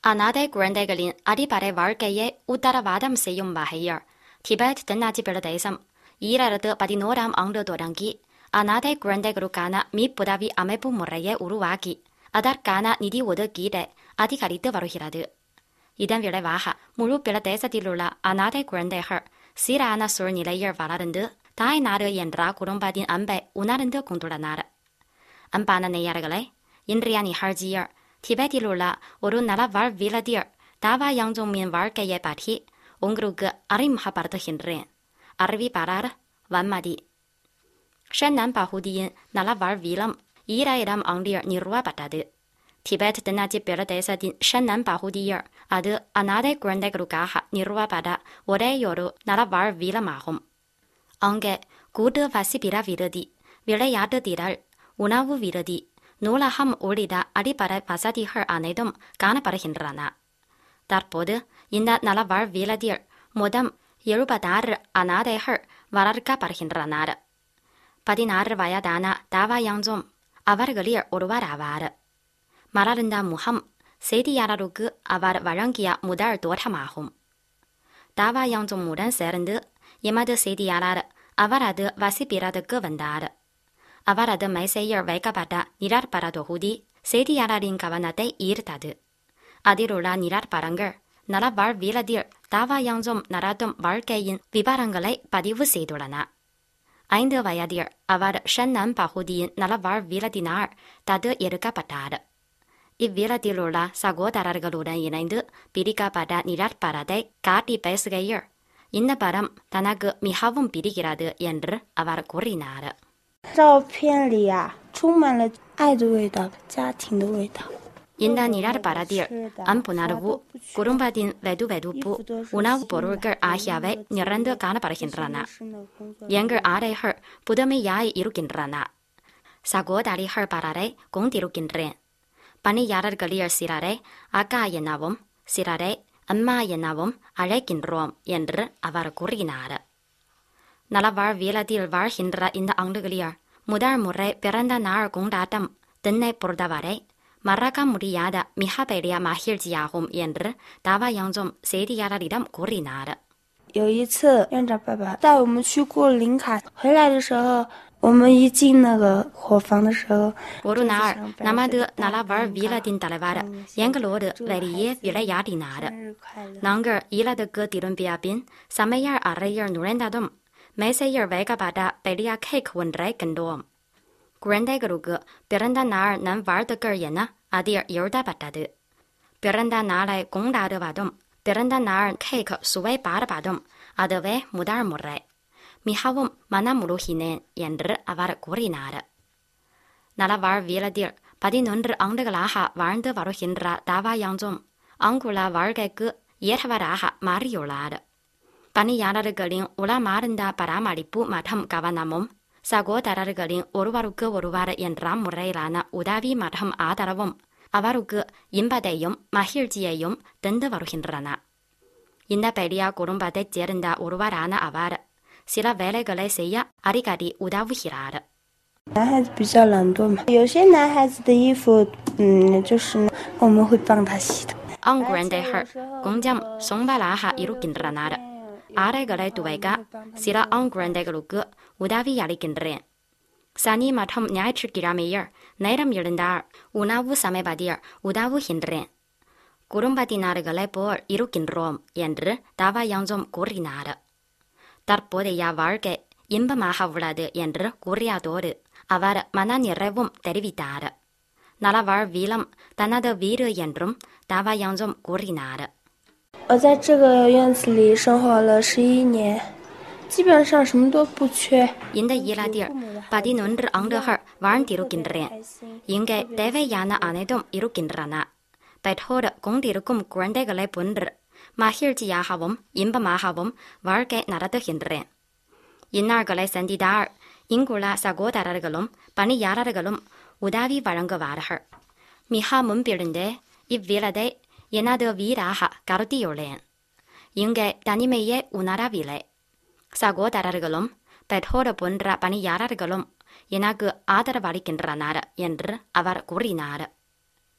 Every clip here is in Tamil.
அநாதை குழந்தைகளின் அடிப்படை வாழ்க்கையை உத்தரவாதம் செய்யும் வகையில் திபெத் தென்னாட்சி பிரதேசம் 2011ஆம் ஆண்டு தொடங்கி அநாதை குழந்தைகளுக்கான மீட்புதவி அமைப்பு முறையை உருவாக்கி அதற்கான நிதி ஒதுக்கீட்டை அதிகரித்து வருகிறது. இதன் விளைவாக முழு பிரதேசத்திலுள்ள அநாதை குழந்தைகள் சீரான சூழ்நிலையில் வளர்ந்து தாய் நாடு என்ற குடும்பத்தின் அன்பை உணர்ந்து கொண்டுள்ளனர். அன்பான நேயர்களே, இன்றைய நிகழ்ச்சியில் திபெத்திலுள்ள ஒரு நலவாழ்வியலதில் தாவா யாங்ஜோமின் வாழ்க்கையை பற்றி உங்களுக்கு அறிமுகப்படுத்துகின்றேன். அறிவிப்பாளர் வன்மதி. ஷென்னான் பகுதியின் நலவாழ்வியலம் 2000ஆம் ஆண்டில் நிறுவப்பட்டது. திபெத் தென்னாட்சி பிரதேசத்தின் ஷென்னான் பகுதியில் அது அநாதை குழந்தைகளுக்காக நிறுவப்பட்ட ஒரேயொரு நலவாழ்வியலமாகும். அங்கே கூட்டு வசிப்பிட விடுதி, விளையாட்டு திடல், உணவு விடுதி, நூலகம் உள்ளிட்ட அடிப்படை வசதிகள் அனைத்தும் காணப்படுகின்றன. தற்போது இந்த நலவாழ்வியலத்தில் மொத்தம் 76 அநாதைகள் வளர்க்கப்படுகின்றனர். 16 வயதான தாவா யாங்ஜோம் அவர்களில் ஒருவராவார். மலர்ந்த முகம் செய்தியாளருக்கு அவர் வழங்கிய முதல் தோற்றமாகும். தாவா யாங்ஜோமுடன் சேர்ந்து எமது செய்தியாளர் அவரது வசிப்பிடத்துக்கு வந்தார். அவரது மேசையில் வைக்கப்பட்ட நிழற்பட தொகுதி செய்தியாளரின் கவனத்தை ஈர்த்தது. அதிலுள்ள நிழற்படங்கள் நலவாழ்வியலத்தில் தாவா யாங்ஜோம் நடத்தும் வாழ்க்கையின் விவரங்களை பதிவு செய்துள்ளன. 5 வயதில் அவர் ஷென்னான் பகுதியின் நலவாழ்வியலத்தினால் தத்து எடுக்கப்பட்டார். இவ்வியலத்திலுள்ள சகோதரர்களுடன் இணைந்து பிடிக்கப்பட்ட நிழற்படத்தை காட்டி பேசுகையில் இந்த படம் தனக்கு மிகவும் பிடிக்கிறது என்று அவர் கூறினார். 照片里充满了爱的味道，家庭的味道。 இந்த நிழற்படத்தில் அன்புணர்வு, குடும்பத்தின் வெதுவெதுப்பு, உணவுப் பொருட்கள் ஆகியவை நிறைந்து காணப்படுகின்றன. எங்கள் ஆடைகள் புதுமையாய் இருக்கின்றன. சகோதரிகள் பலரை கொண்டிருக்கின்றேன். பணியாளர்களில் சிலரை அக்கா எனவும் சிலரை அம்மா எனவும் அழைக்கின்றோம் என்று அவர் கூறினார். நலவாழ்வியலத்தில் வாழ்கின்ற இந்த ஆண்டுகளில் முதல் முறை பிறந்த நாள் கொண்டாட்டம் தன்னை பொறுத்தவரை மறக்க முடியாத மிக பெரிய மகிழ்ச்சியாகும் என்று தாவா யாங்ஜோம் செய்தியாளரிடம் கூறினார். 有一次院长爸爸带我们去过林卡，回来的时候我们一进那个伙房的时候， ஒரு நாள் நமது நலவாழ்வியலத்தின் தலைவர் எங்களோடு வெளியே விளையாடினார். நாங்கள் இல்லத்துக்கு திரும்பிய பின் சமையல் அறையில் நுழைந்ததும் மேசையில் வைக்கப்பட்ட பெரிய கேக் ஒன்றை கண்டோம். குழந்தைகளுக்கு பிறந்த நாள் நல்வாழ்த்துக்கள் என அதில் எழுதப்பட்டது. பிறந்த நாளை கொண்டாடுவதும் பிறந்த நாள் கேக் சுவை பார்ப்பதும் அதுவே முதல் முறை. மிகவும் மனமுருகினேன் என்று அவர் கூறினார். நலவாழ்வியலத்தில் 11 ஆண்டுகளாக வாழ்ந்து வருகின்ற தாவா யாங்ஜோம் அங்குள்ள வாழ்க்கைக்கு ஏற்றவராக மாறியுள்ளார். பணியாளர்களின் உளமார்ந்த பராமரிப்பு மற்றும் கவனமும் சகோதரர்களின் ஒருவருக்கு ஒருவர் என்ற முறையிலான உதவி மற்றும் ஆதரவும் அவருக்கு இன்பத்தையும் மகிழ்ச்சியையும் தந்து வருகின்றன. இந்த பெரிய குடும்பத்தைச் சேர்ந்த ஒருவரான அவர் சில வேலைகளை செய்ய அடிக்கடி உதவுகிறார். 男孩子比较懒惰嘛，有些男孩子的衣服，就是我们会帮他洗的。 ஆண் குழந்தைகள் கொஞ்சம் சோம்பலாக இருக்கின்றனர். ஆடைகளை துவைக்க சில ஆண் குழந்தைகளுக்கு உதவி அளிக்கின்றேன். சனி மற்றும் ஞாயிற்றுக்கிழமையில் நேரம் இருந்தால் உணவு சமைப்பதில் உதவுகின்றேன். குடும்பத்தினர்களைப் போல் இருக்கின்றோம் என்று தாவா யாங்ஜோம் கூறினார். தற்போதைய வாழ்க்கை இன்பமாக உள்ளது என்று கூறியதோடு அவர் மன நிறைவும் தெரிவித்தார். நலவாழ்வியலம் தனது வீடு என்றும் தாவா யாங்ஜோம் கூறினார். 我在这个院子里生活了11年，基本上什么都不缺。 இந்த இல்லத்தில் 11 ஆண்டுகள் வாழ்ந்திருக்கின்றேன். இங்கே தேவையான அனைத்தும் இருக்கின்றன. பெற்றோர் கொண்டிருக்கும் குழந்தைகளை போன்று மகிழ்ச்சியாகவும் இன்பமாகவும் வாழ்க்கை நடத்துகின்றேன். இந்நாள்களை சந்தித்தால் இங்குள்ள சகோதரர்களும் பணியாளர்களும் உதவி வழங்குவார்கள். மிக முன்பிருந்தே இவ்விலதை எனது வீடாக கருதியுள்ளேன். இங்கே தனிமையை உணரவில்லை. சகோதரர்களும் பெற்றோர் போன்ற பணியாளர்களும் எனக்கு ஆதரவளிக்கின்றனர் என்று அவர் கூறினார்.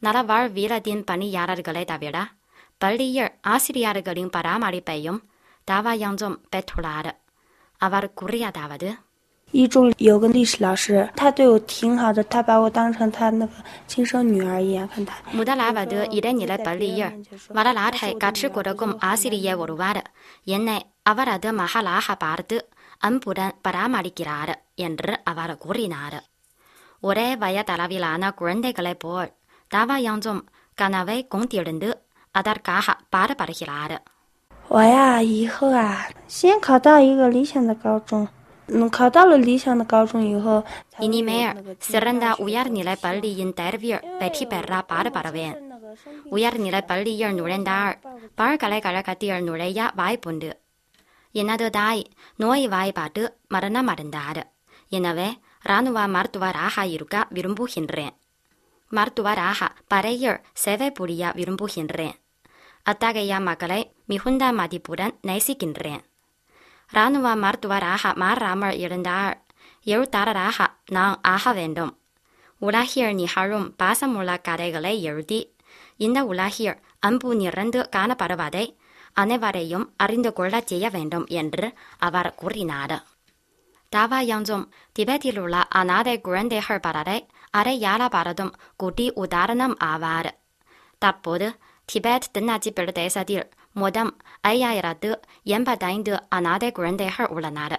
拿了玩வீரத்தின் பணியாளர்களை தவிர பள்ளியில் ஆசிரியர்களின் பராமரிப்பையும் தாவாயாங்சும் பெற்றுள்ளார். அவர் கூறியதாவது, 一中有个历史老师，他对我挺好的，他把我当成他那个亲生女儿一样看待。 முதலாவது இடைநிலை பள்ளியில் வரலாற்றை கற்றுக் கொடுக்கும் ஆசிரியர் ஒருவர் என்னை அவரது மகளாக பார்த்து அன்புடன் பராமரிக்கிறார் என்று அவர் கூறினார். ஒரே வயதளவிலான குழந்தைகளைப் போல் தாவாயாங்சும் கனவை கொண்டிருந்து அதற்காக பாடுபடுகிறார். 我呀，以后啊，先考到一个理想的高中。考到了理想的高中以后， இனிமேல் சிறந்த உயர்நிலை பள்ளியின் தேர்வில் வெற்றி பெற பாடுபடுவேன். உயர்நிலை பள்ளியில் நுழைந்தால் பல்கலைக்கழகத்தில் நுழைய வாய்ப்புண்டு. எனது தாய் நோய்வாய்ப்பட்டு மரணமடைந்தார். எனவே இராணுவ மருத்துவராக இருக்க விரும்புகின்றேன். மருத்துவராக படையில் சேவை புரிய விரும்புகின்றேன். அத்தகைய மக்களை மிகுந்த மதிப்புடன் நேசிக்கின்றேன். இராணுவ மருத்துவராக மாறாமல் இருந்தால் எழுத்தாளராக நான் ஆக வேண்டும். உலகில் நிகழும் பாசமுள்ள கதைகளை எழுதி இந்த உலகில் அன்பு நிறைந்து காணப்படுவதை அனைவரையும் அறிந்து கொள்ள செய்ய வேண்டும் என்று அவர் கூறினார். தாவாயாங்சும் திபெத்தில் உள்ள அநாதை குழந்தைகள் பலரை அடையாளப்படுத்தும் குட்டி உதாரணம் ஆவார். தற்போது திபெத் தென்னாட்சி பிரதேசத்தில் மொத்தம் 5085 அநாதை குழந்தைகள் உள்ளனர்.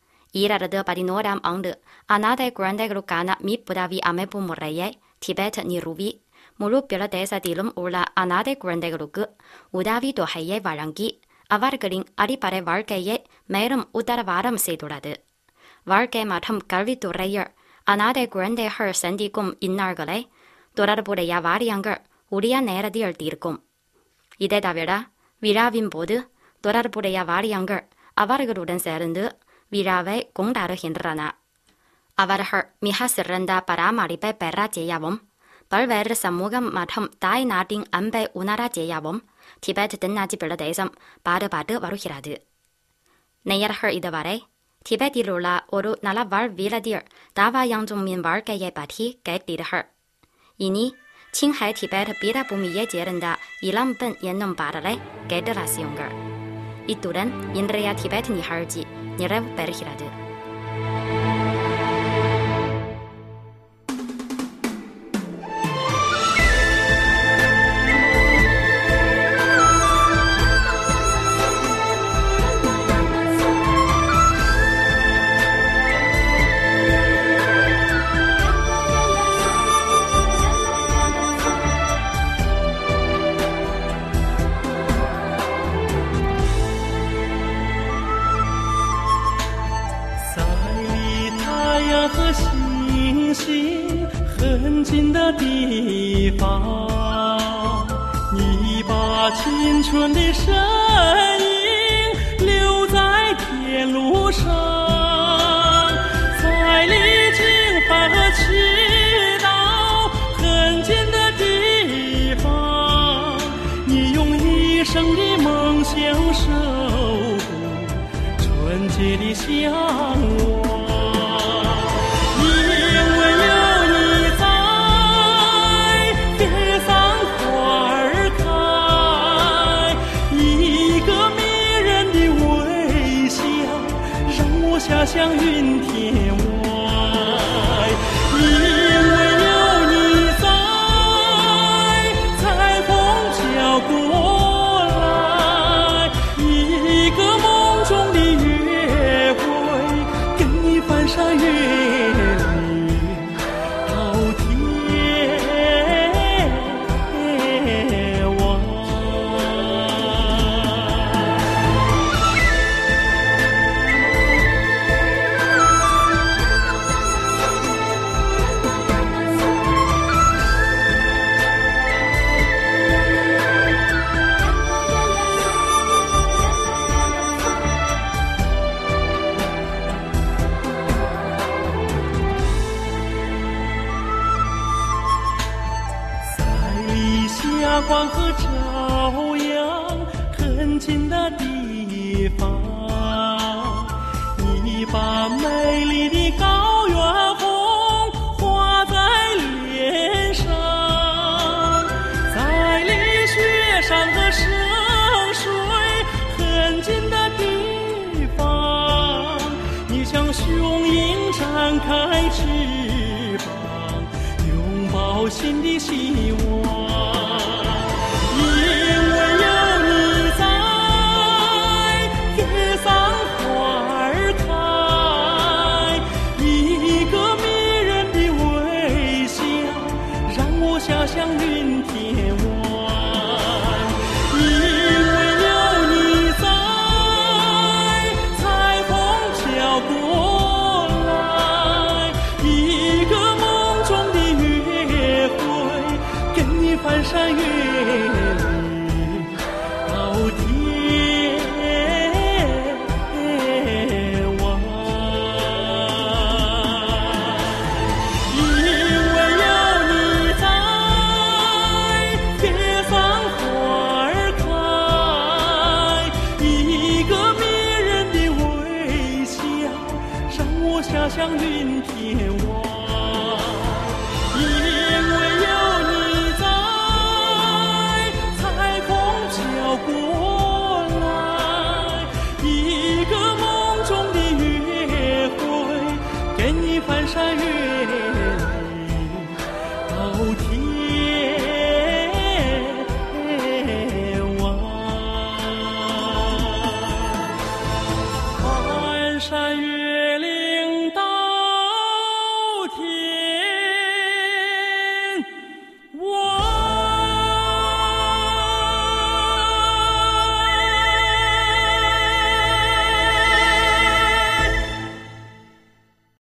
2011ஆம் ஆண்டு அநாதை குழந்தைகளுக்கான மீட்புதவி அமைப்பு முறையை திபெத் நிறுவி முழு பிரதேசத்திலும் உள்ள அநாதை குழந்தைகளுக்கு உதவி தொகையை வழங்கி அவர்களின் அடிப்படை வாழ்க்கையை மேலும் உத்தரவாதம் செய்துள்ளது. வாழ்க்கை மற்றும் கல்வித்துறையில் அநாதை குழந்தைகள் சந்திக்கும் இன்னல்களை தொடர்புடைய வாரியங்கள் உரிய நேரத்தில் தீர்க்கும். இதை தவிர விழாவின் போது தொடர்புடைய வாரியங்கள் அவர்களுடன் சேர்ந்து விழாவை கொண்டாடுகின்றன. அவர்கள் மிக சிறந்த பராமரிப்பை பெற செய்யவும் பல்வேறு சமூகம் மற்றும் தாய் நாட்டின் அன்பை உணர செய்யவும் திபெத் தென்னாட்சி பிரதேசம் பாடுபட்டு வருகிறது. நேயர்கள் இதுவரை திபெத்தில் உள்ள ஒரு நலவாழ் வீரத்தில் தாவாயாங்சுமின் வாழ்க்கையை பற்றி கேட்டீர்கள். இனி சிங்ஹை திபெத் பீடபூமியைச் சேர்ந்த இளம்பெண் என்னும் பாடலை கேட்டு ரசியுங்கள். இத்துடன் இன்றைய திபெத் நிகழ்ச்சி நிறைவு பெறுகிறது. 很近的地方，你把青春的身影留在天路上，在历经繁和祈祷很近的地方，你用一生的梦想守护纯洁的向往。家乡云天外，因为有你在，彩虹飘过来，一个梦中的约会，跟你翻山越岭到天外。光和朝阳很近的地方，你把美丽的高原红画在脸上， 上的圣水很近的地方，你像雄鹰展开翅膀，拥抱新的希望。因为有你在，铁桑花儿开，一个迷人的微笑，让我遐想云天外。因为有你在，彩虹飘过来，一个梦中的约会，跟你翻山越岭到天外。因为有你在，铁桑花儿开，一个迷人的微笑，让我遐想云天外。因为有你在，彩虹飘过来，一个梦中的约会，跟你翻山越岭到天